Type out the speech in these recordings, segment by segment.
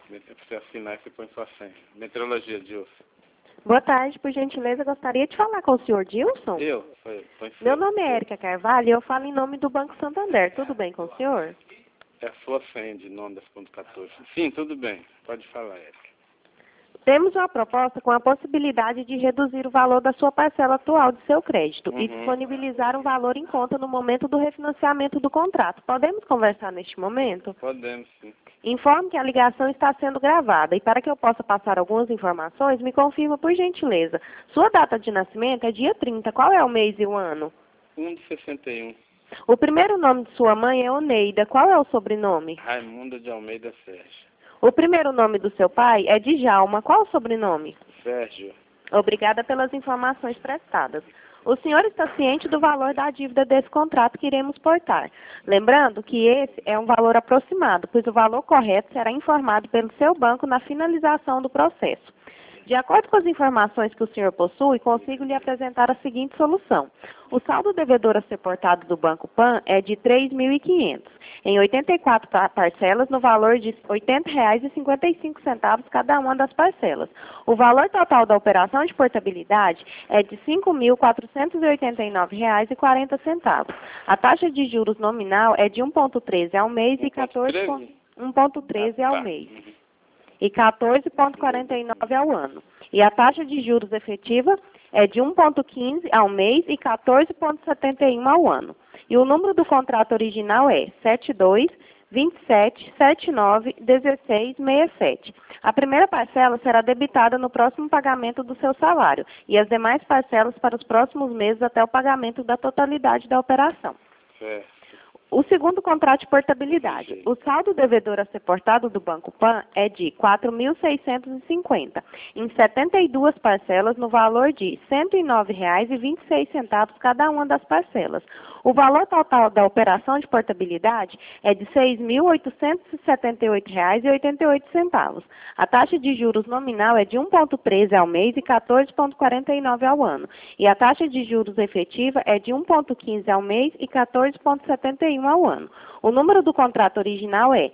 Pra você assinar, você põe sua senha. Meteorologia, Dilson. Boa tarde, por gentileza, gostaria de falar com o senhor Dilson? Põe Meu nome é Érica Carvalho e eu falo em nome do Banco Santander. Tudo bem com o senhor? É a sua senha de nome das ponto 14. Sim, tudo bem. Pode falar, Érica. Temos uma proposta com a possibilidade de reduzir o valor da sua parcela atual de seu crédito e disponibilizar um valor em conta no momento do refinanciamento do contrato. Podemos conversar neste momento? Podemos, sim. Informe que a ligação está sendo gravada e para que eu possa passar algumas informações, me confirma por gentileza. Sua data de nascimento é dia 30. Qual é o mês e o ano? 1 de 61. O primeiro nome de sua mãe é Oneida. Qual é o sobrenome? Raimunda de Almeida Sérgio. O primeiro nome do seu pai é Djalma. Qual o sobrenome? Sérgio. Obrigada pelas informações prestadas. O senhor está ciente do valor da dívida desse contrato que iremos portar. Lembrando que esse é um valor aproximado, pois o valor correto será informado pelo seu banco na finalização do processo. De acordo com as informações que o senhor possui, consigo lhe apresentar a seguinte solução. O saldo devedor a ser portado do Banco Pan é de R$ 3.500, em 84 parcelas, no valor de R$ 80,55 cada uma das parcelas. O valor total da operação de portabilidade é de R$ 5.489,40. A taxa de juros nominal é de 1,13 ao mês e 1,13 ao mês. E 14,49 ao ano. E a taxa de juros efetiva é de 1,15 ao mês e 14,71 ao ano. E o número do contrato original é 72-27-79-1667. A primeira parcela será debitada no próximo pagamento do seu salário e as demais parcelas para os próximos meses até o pagamento da totalidade da operação. Certo. O segundo contrato de portabilidade. O saldo devedor a ser portado do Banco Pan é de R$ 4.650, em 72 parcelas, no valor de R$ 109,26 cada uma das parcelas. O valor total da operação de portabilidade é de R$ 6.878,88. A taxa de juros nominal é de 1,13 ao mês e 14,49 ao ano. E a taxa de juros efetiva é de 1,15 ao mês e 14,71 ao ano. O número do contrato original é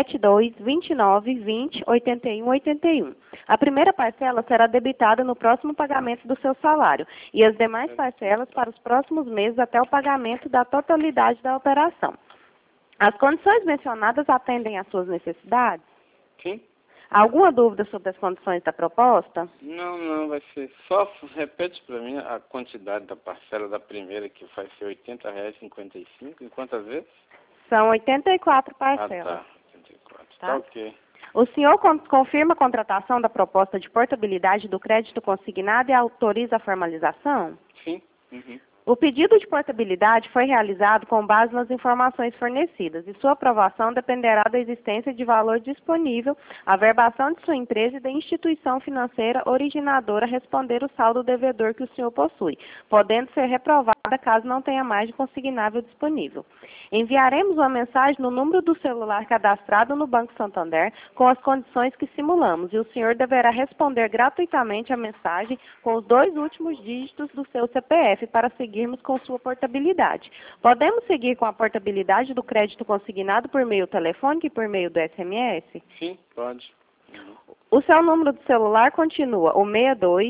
72-29-20-81-81. A primeira parcela será debitada no próximo pagamento do seu salário e as demais parcelas para os próximos meses até o pagamento da totalidade da operação. As condições mencionadas atendem às suas necessidades? Sim. Alguma dúvida sobre as condições da proposta? Não, vai ser. Só repete para mim a quantidade da parcela da primeira, que vai ser R$ 80,55. E quantas vezes? São 84 parcelas. Ah, tá. 84. Tá ok. O senhor confirma a contratação da proposta de portabilidade do crédito consignado e autoriza a formalização? Sim. O pedido de portabilidade foi realizado com base nas informações fornecidas e sua aprovação dependerá da existência de valor disponível, a verbação de sua empresa e da instituição financeira originadora responder o saldo devedor que o senhor possui, podendo ser reprovada caso não tenha mais de consignável disponível. Enviaremos uma mensagem no número do celular cadastrado no Banco Santander com as condições que simulamos e o senhor deverá responder gratuitamente a mensagem com os 2 últimos dígitos do seu CPF para seguirmos com sua portabilidade. Podemos seguir com a portabilidade do crédito consignado por meio telefônico e por meio do SMS? Sim, pode. O seu número de celular continua o 62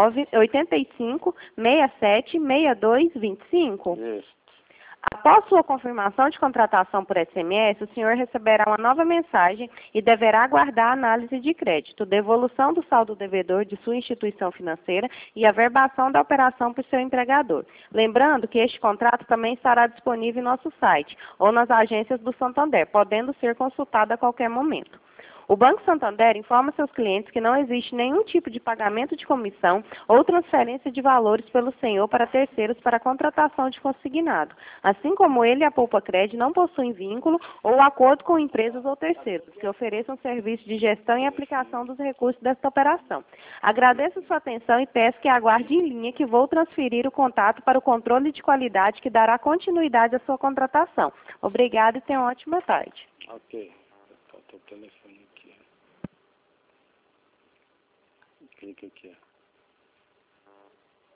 985 67 62 25? Isso. Após sua confirmação de contratação por SMS, o senhor receberá uma nova mensagem e deverá aguardar a análise de crédito, devolução do saldo devedor de sua instituição financeira e a verbação da operação por seu empregador. Lembrando que este contrato também estará disponível em nosso site ou nas agências do Santander, podendo ser consultado a qualquer momento. O Banco Santander informa seus clientes que não existe nenhum tipo de pagamento de comissão ou transferência de valores pelo senhor para terceiros para a contratação de consignado, assim como ele e a Poupa Cred não possuem vínculo ou acordo com empresas ou terceiros que ofereçam serviço de gestão e aplicação dos recursos desta operação. Agradeço sua atenção e peço que aguarde em linha que vou transferir o contato para o controle de qualidade que dará continuidade à sua contratação. Obrigada e tenha uma ótima tarde. Ok. Estou telefone aqui. Clica aqui.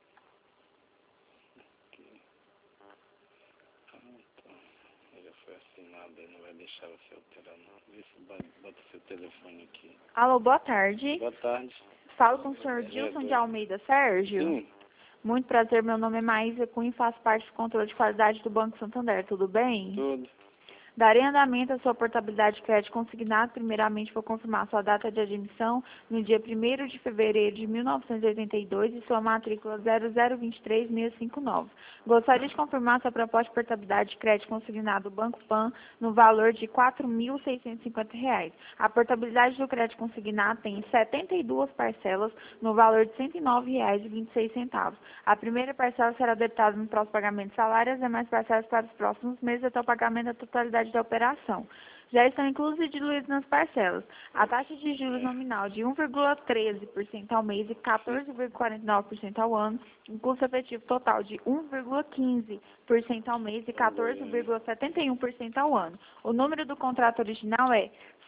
Aqui. Ah, tá. Já foi assim. assinado aí, não vai deixar você alterar não. Vê se bota seu telefone aqui. Alô, boa tarde. Boa tarde. Falo com o senhor Dilson de Almeida Sérgio. Sim, Muito prazer, meu nome é Maísa Cunha e faço parte do controle de qualidade do Banco Santander. Tudo bem? tudo. Darei andamento à sua portabilidade de crédito consignado. Primeiramente, vou confirmar sua data de admissão no dia 1º de fevereiro de 1982 e sua matrícula 0023659. Gostaria de confirmar sua proposta de portabilidade de crédito consignado do Banco Pan no valor de R$ 4.650. A portabilidade do crédito consignado tem 72 parcelas no valor de R$ 109,26. A primeira parcela será debitada no próximo pagamento de salário e as demais parcelas para os próximos meses até o pagamento da totalidade da operação. Já estão inclusos e diluídos nas parcelas. A taxa de juros nominal de 1,13% ao mês e 14,49% ao ano, um custo efetivo total de 1,15% ao mês e 14,71% ao ano. O número do contrato original é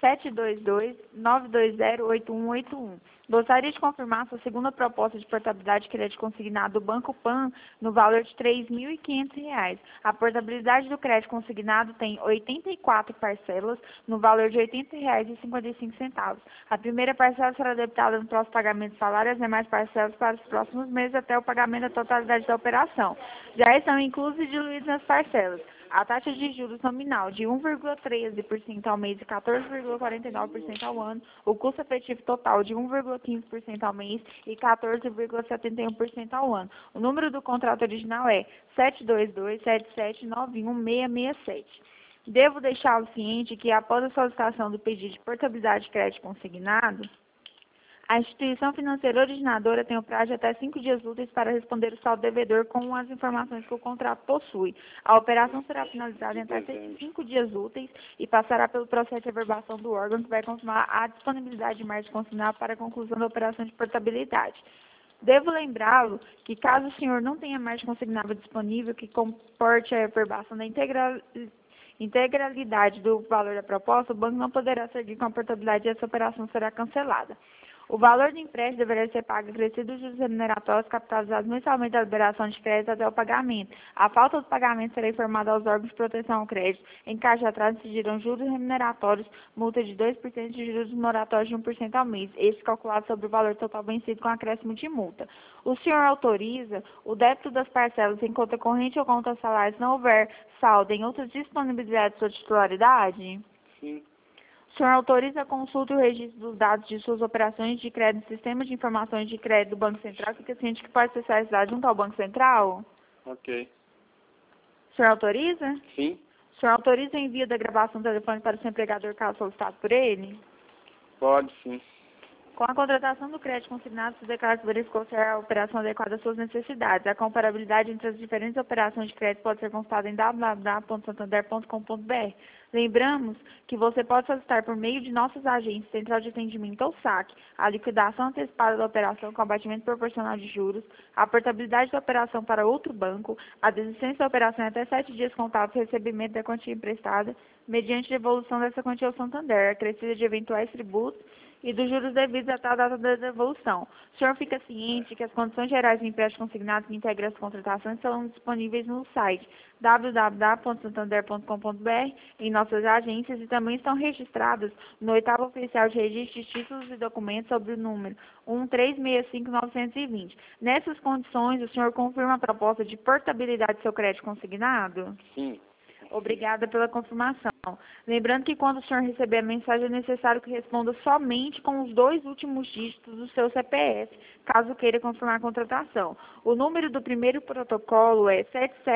722-920-8181. Gostaria de confirmar sua segunda proposta de portabilidade de crédito consignado do Banco Pan no valor de R$ 3.500. A portabilidade do crédito consignado tem 84 parcelas no valor de R$ 80,55. A primeira parcela será debitada no próximo pagamento de salário e as demais parcelas para os próximos meses até o pagamento da totalidade da operação. Já estão inclusos e diluídos nas parcelas. A taxa de juros nominal de 1,13% ao mês e 14,49% ao ano, o custo efetivo total de 1,15% ao mês e 14,71% ao ano. O número do contrato original é 722-7791-667. Devo deixá-lo ciente que, após a solicitação do pedido de portabilidade de crédito consignado, a instituição financeira originadora tem o prazo de até 5 dias úteis para responder o saldo devedor com as informações que o contrato possui. A operação será finalizada em até 5 dias úteis e passará pelo processo de averbação do órgão, que vai confirmar a disponibilidade de margem consignada para a conclusão da operação de portabilidade. Devo lembrá-lo que, caso o senhor não tenha margem consignável disponível que comporte a averbação da integralidade do valor da proposta, o banco não poderá seguir com a portabilidade e essa operação será cancelada. O valor do empréstimo deverá ser pago acrescido dos juros remuneratórios capitalizados mensalmente da liberação de crédito até o pagamento. A falta do pagamento será informada aos órgãos de proteção ao crédito. Em caso de atraso, incidirão juros remuneratórios, multa de 2% de juros moratórios de 1% ao mês, esse calculado sobre o valor total vencido com acréscimo de multa. O senhor autoriza o débito das parcelas em conta corrente ou conta salário se não houver saldo em outras disponibilidades de sua titularidade? Sim. O senhor autoriza a consulta e o registro dos dados de suas operações de crédito no Sistema de Informações de Crédito do Banco Central, fica ciente que pode ser realizado junto ao Banco Central? Ok. O senhor autoriza? Sim. O senhor autoriza o envio da gravação do telefone para o seu empregador caso solicitado por ele? Pode sim. Com a contratação do crédito consignado, se declara que verificou se a operação adequada às suas necessidades. A comparabilidade entre as diferentes operações de crédito pode ser consultada em www.santander.com.br. Lembramos que você pode solicitar por meio de nossas agências, Central de Atendimento ou SAC, a liquidação antecipada da operação com abatimento proporcional de juros, a portabilidade da operação para outro banco, a desistência da operação em até 7 dias contados do recebimento da quantia emprestada, mediante devolução dessa quantia ao Santander, acrescida de eventuais tributos e dos juros devidos até a data da devolução. O senhor fica ciente que as condições gerais do empréstimo consignado que integram as contratações são disponíveis no site www.santander.com.br, em nossas agências, e também estão registradas no 8º Oficial de Registro de Títulos e Documentos sob o número 1365920. Nessas condições, o senhor confirma a proposta de portabilidade do seu crédito consignado? Sim. Obrigada pela confirmação. Lembrando que quando o senhor receber a mensagem, é necessário que responda somente com os 2 últimos dígitos do seu CPF, caso queira confirmar a contratação. O número do primeiro protocolo é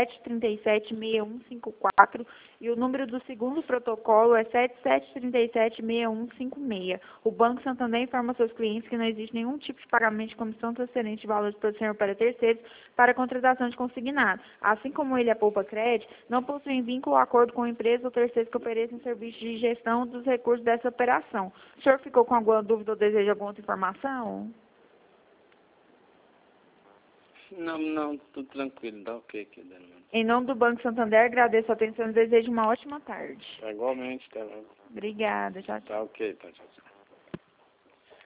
77376154 e o número do segundo protocolo é 77376156. O Banco Santander informa seus clientes que não existe nenhum tipo de pagamento de comissão transferente de valores para o senhor para terceiros para a contratação de consignado. Assim como ele é poupa crédito, não possui vínculo ou acordo com a empresa ou terceiros que ofereçam serviço de gestão dos recursos dessa operação. O senhor ficou com alguma dúvida ou deseja alguma outra informação? Não, tudo tranquilo, dá ok aqui, Daniel. Em nome do Banco Santander, agradeço a atenção e desejo uma ótima tarde. Igualmente, tá bom. Obrigada, tchau, tchau. Tá ok, tá, tchau.